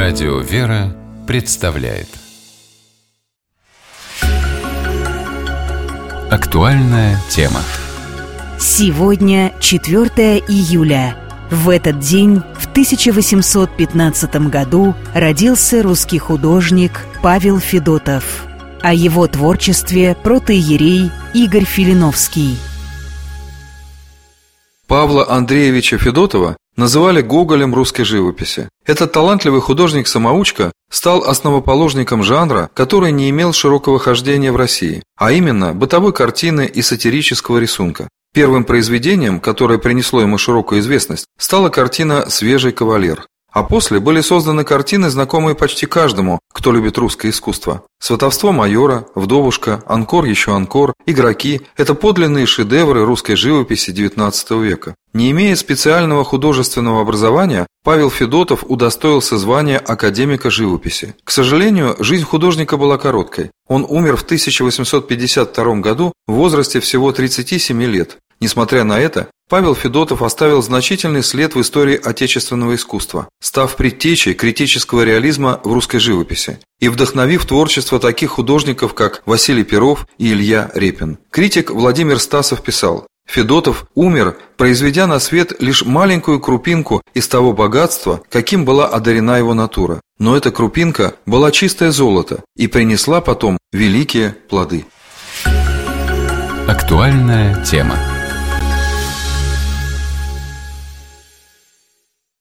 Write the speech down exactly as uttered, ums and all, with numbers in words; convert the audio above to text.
Радио «Вера» представляет актуальная тема. Сегодня четвёртое июля. В этот день, в тысяча восемьсот пятнадцатом году, родился русский художник Павел Федотов. О его творчестве протоиерей Игорь Филиновский. Павла Андреевича Федотова называли Гоголем русской живописи. Этот талантливый художник-самоучка стал основоположником жанра, который не имел широкого хождения в России, а именно бытовой картины и сатирического рисунка. Первым произведением, которое принесло ему широкую известность, стала картина «Свежий кавалер». А после были созданы картины, знакомые почти каждому, кто любит русское искусство. «Сватовство майора», «Вдовушка», «Анкор еще анкор», «Игроки» – это подлинные шедевры русской живописи девятнадцатого века. Не имея специального художественного образования, Павел Федотов удостоился звания академика живописи. К сожалению, жизнь художника была короткой. Он умер в тысяча восемьсот пятьдесят втором году в возрасте всего тридцати семи лет. Несмотря на это, Павел Федотов оставил значительный след в истории отечественного искусства, став предтечей критического реализма в русской живописи и вдохновив творчество таких художников, как Василий Перов и Илья Репин. Критик Владимир Стасов писал: «Федотов умер, произведя на свет лишь маленькую крупинку из того богатства, каким была одарена его натура. Но эта крупинка была чистое золото и принесла потом великие плоды». Актуальная тема.